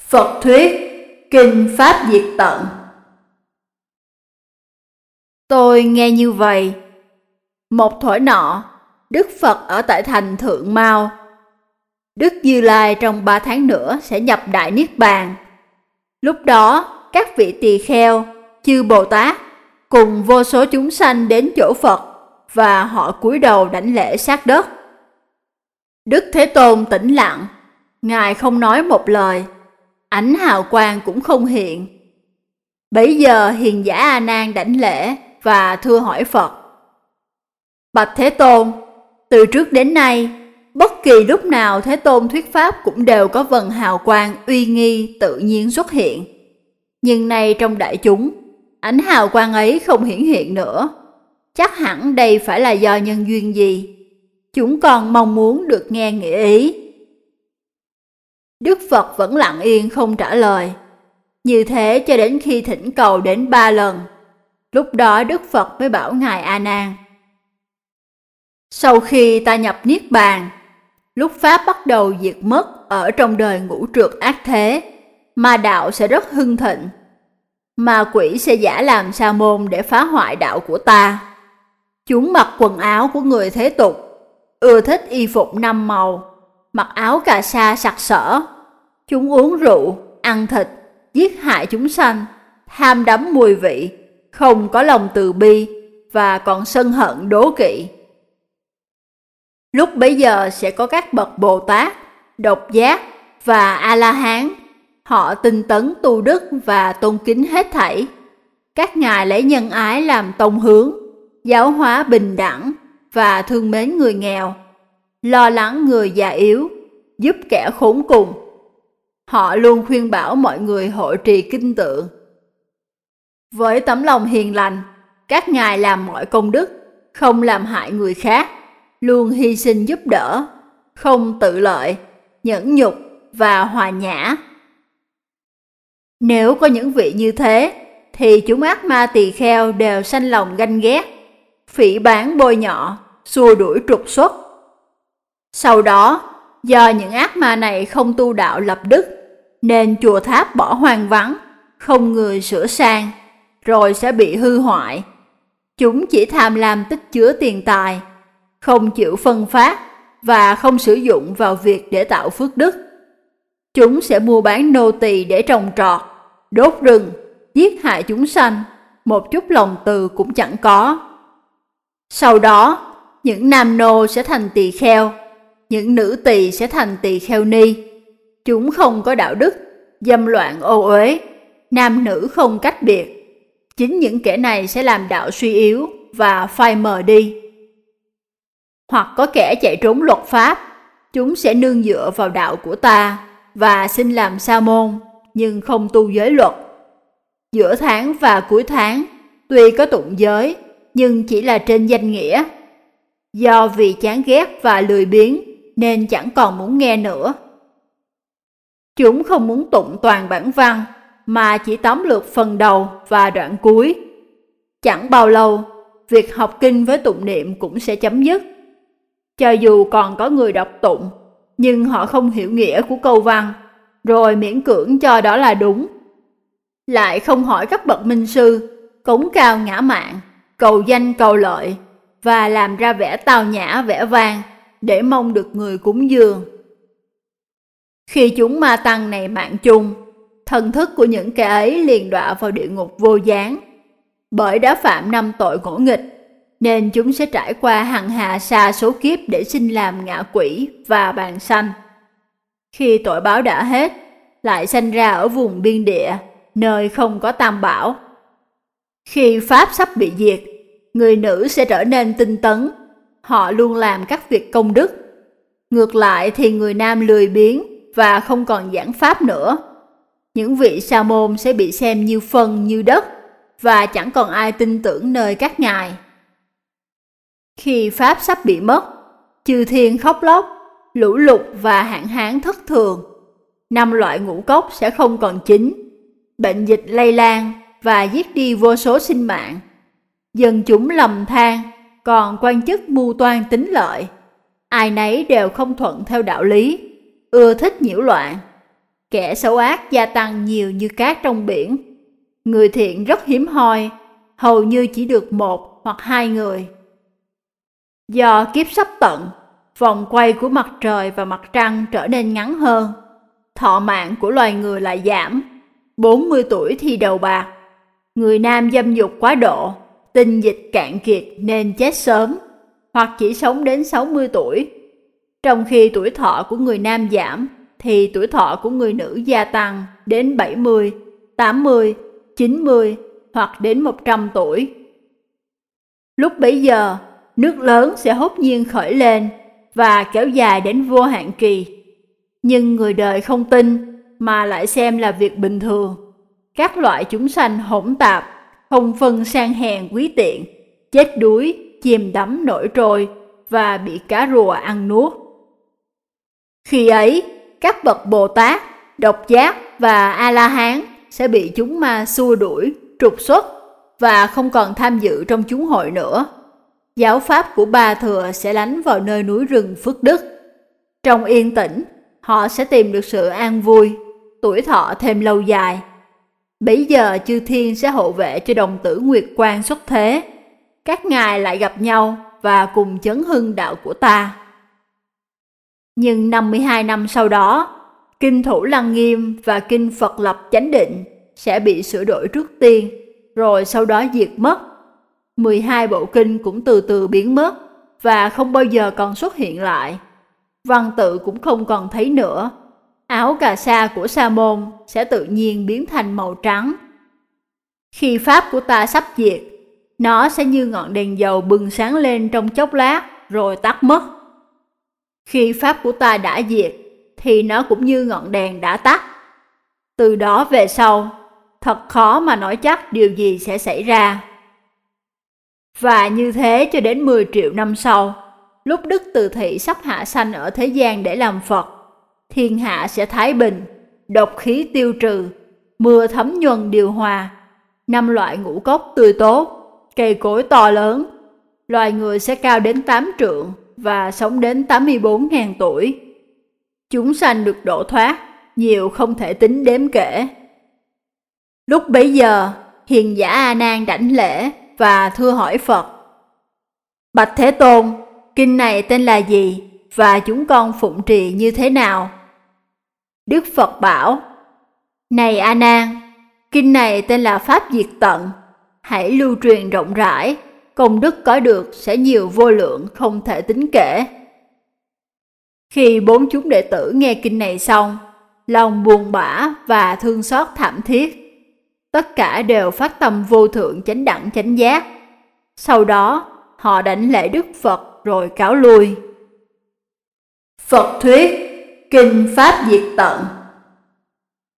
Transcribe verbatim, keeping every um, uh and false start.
Phật thuyết Kinh Pháp Diệt Tận. Tôi nghe như vậy. Một thuở nọ, Đức Phật ở tại thành Thượng Mao. Đức Như Lai trong ba tháng nữa sẽ nhập Đại Niết Bàn. Lúc đó, các vị tỳ kheo, chư Bồ Tát cùng vô số chúng sanh đến chỗ Phật và họ cúi đầu đảnh lễ sát đất. Đức Thế Tôn tĩnh lặng, Ngài không nói một lời, ánh hào quang cũng không hiện. Bấy giờ hiền giả A Nan đảnh lễ và thưa hỏi Phật: Bạch Thế Tôn, từ trước đến nay, bất kỳ lúc nào Thế Tôn thuyết pháp cũng đều có vầng hào quang uy nghi tự nhiên xuất hiện. Nhưng nay trong đại chúng, ánh hào quang ấy không hiển hiện nữa. Chắc hẳn đây phải là do nhân duyên gì? Chúng con mong muốn được nghe nghĩa ý. Đức Phật vẫn lặng yên không trả lời. Như thế cho đến khi thỉnh cầu đến ba lần. Lúc đó Đức Phật mới bảo Ngài A Nan: Sau khi ta nhập Niết Bàn, lúc Pháp bắt đầu diệt mất ở trong đời ngũ trượt ác thế, ma đạo sẽ rất hưng thịnh. Ma quỷ sẽ giả làm sa môn để phá hoại đạo của ta. Chúng mặc quần áo của người thế tục, ưa thích y phục năm màu, mặc áo cà sa sặc sỡ. Chúng uống rượu, ăn thịt, giết hại chúng sanh, tham đắm mùi vị, không có lòng từ bi và còn sân hận đố kỵ. Lúc bấy giờ sẽ có các bậc Bồ Tát, Độc Giác và A-la-hán. Họ tinh tấn tu đức và tôn kính hết thảy. Các ngài lấy nhân ái làm tông hướng, giáo hóa bình đẳng và thương mến người nghèo, lo lắng người già yếu, giúp kẻ khốn cùng. Họ luôn khuyên bảo mọi người hộ trì kinh tượng. Với tấm lòng hiền lành, các ngài làm mọi công đức, không làm hại người khác, luôn hy sinh giúp đỡ, không tự lợi, nhẫn nhục và hòa nhã. Nếu có những vị như thế, thì chúng ác ma tỳ kheo đều sanh lòng ganh ghét, phỉ báng bôi nhọ, xua đuổi trục xuất. Sau đó, do những ác ma này không tu đạo lập đức, nên chùa tháp bỏ hoang vắng, không người sửa sang, rồi sẽ bị hư hoại. Chúng chỉ tham lam tích chứa tiền tài, không chịu phân phát và không sử dụng vào việc để tạo phước đức. Chúng sẽ mua bán nô tỳ để trồng trọt, đốt rừng, giết hại chúng sanh, một chút lòng từ cũng chẳng có. Sau đó, những nam nô sẽ thành tỳ kheo, những nữ tỳ sẽ thành tỳ kheo ni. Chúng không có đạo đức, dâm loạn ô uế, nam nữ không cách biệt. Chính những kẻ này sẽ làm đạo suy yếu và phai mờ đi. Hoặc có kẻ chạy trốn luật pháp, chúng sẽ nương dựa vào đạo của ta và xin làm sa môn, nhưng không tu giới luật. Giữa tháng và cuối tháng, tuy có tụng giới, nhưng chỉ là trên danh nghĩa. Do vì chán ghét và lười biếng, nên chẳng còn muốn nghe nữa. Chúng không muốn tụng toàn bản văn, mà chỉ tóm lược phần đầu và đoạn cuối. Chẳng bao lâu, việc học kinh với tụng niệm cũng sẽ chấm dứt. Cho dù còn có người đọc tụng, nhưng họ không hiểu nghĩa của câu văn, rồi miễn cưỡng cho đó là đúng. Lại không hỏi các bậc minh sư, cống cao ngã mạn, cầu danh cầu lợi, và làm ra vẻ tao nhã vẻ vang, để mong được người cúng dường. Khi chúng ma tăng này mạng chung, thần thức của những kẻ ấy liền đọa vào địa ngục vô gián. Bởi đã phạm năm tội ngỗ nghịch, nên chúng sẽ trải qua hằng hà sa số kiếp để sinh làm ngạ quỷ và bàn sanh. Khi tội báo đã hết, lại sanh ra ở vùng biên địa, nơi không có tam bảo. Khi Pháp sắp bị diệt, người nữ sẽ trở nên tinh tấn. Họ luôn làm các việc công đức. Ngược lại thì người nam lười biếng và không còn giảng Pháp nữa. Những vị sa môn sẽ bị xem như phân như đất, và chẳng còn ai tin tưởng nơi các ngài. Khi Pháp sắp bị mất, chư thiên khóc lóc, lũ lụt và hạn hán thất thường. Năm loại ngũ cốc sẽ không còn chín. Bệnh dịch lây lan và giết đi vô số sinh mạng. Dân chúng lầm than, còn quan chức mưu toan tính lợi. Ai nấy đều không thuận theo đạo lý, ưa thích nhiễu loạn. kẻ xấu ác gia tăng nhiều như cát trong biển. Người thiện rất hiếm hoi, hầu như chỉ được một hoặc hai người. Do kiếp sắp tận, vòng quay của mặt trời và mặt trăng trở nên ngắn hơn. Thọ mạng của loài người lại giảm. bốn mươi tuổi thì đầu bạc. Người nam dâm dục quá độ, tinh dịch cạn kiệt nên chết sớm, hoặc chỉ sống đến sáu mươi tuổi. Trong khi tuổi thọ của người nam giảm, thì tuổi thọ của người nữ gia tăng đến bảy mươi, tám mươi, chín mươi hoặc đến một trăm tuổi. Lúc bấy giờ, nước lớn sẽ hốt nhiên khởi lên và kéo dài đến vô hạn kỳ. Nhưng người đời không tin mà lại xem là việc bình thường. Các loại chúng sanh hỗn tạp, không phân sang hèn quý tiện, chết đuối, chìm đắm nổi trôi và bị cá rùa ăn nuốt. Khi ấy, các bậc Bồ Tát, Độc Giác và A-la-hán sẽ bị chúng ma xua đuổi, trục xuất và không còn tham dự trong chúng hội nữa. Giáo pháp của Ba Thừa sẽ lánh vào nơi núi rừng Phước Đức. Trong yên tĩnh, họ sẽ tìm được sự an vui, tuổi thọ thêm lâu dài. Bấy giờ chư thiên sẽ hộ vệ cho đồng tử Nguyệt Quang xuất thế. Các ngài lại gặp nhau và cùng chấn hưng đạo của ta. Nhưng năm mươi hai năm sau đó, Kinh Thủ Lăng Nghiêm và Kinh Phật Lập Chánh Định sẽ bị sửa đổi trước tiên, rồi sau đó diệt mất. mười hai bộ kinh cũng từ từ biến mất và không bao giờ còn xuất hiện lại. Văn tự cũng không còn thấy nữa. Áo cà sa của Sa môn sẽ tự nhiên biến thành màu trắng. Khi pháp của ta sắp diệt, nó sẽ như ngọn đèn dầu bừng sáng lên trong chốc lát rồi tắt mất. Khi pháp của ta đã diệt, thì nó cũng như ngọn đèn đã tắt. Từ đó về sau, thật khó mà nói chắc điều gì sẽ xảy ra. Và như thế cho đến mười triệu năm sau, lúc Đức Từ Thị sắp hạ sanh ở thế gian để làm Phật, thiên hạ sẽ thái bình, độc khí tiêu trừ, mưa thấm nhuần điều hòa, năm loại ngũ cốc tươi tốt, cây cối to lớn, loài người sẽ cao đến tám trượng và sống đến tám mươi bốn nghìn tuổi. Chúng sanh được độ thoát, nhiều không thể tính đếm kể. Lúc bấy giờ, hiền giả A Nan đảnh lễ và thưa hỏi Phật: Bạch Thế Tôn, kinh này tên là gì và chúng con phụng trì như thế nào? Đức Phật bảo: Này A Nan, kinh này tên là Pháp Diệt Tận. Hãy lưu truyền rộng rãi, công đức có được sẽ nhiều vô lượng không thể tính kể. Khi bốn chúng đệ tử nghe kinh này xong, lòng buồn bã và thương xót thảm thiết. Tất cả đều phát tâm vô thượng chánh đẳng chánh giác. Sau đó, họ đảnh lễ Đức Phật rồi cáo lui. Phật thuyết Kinh Pháp Diệt Tận.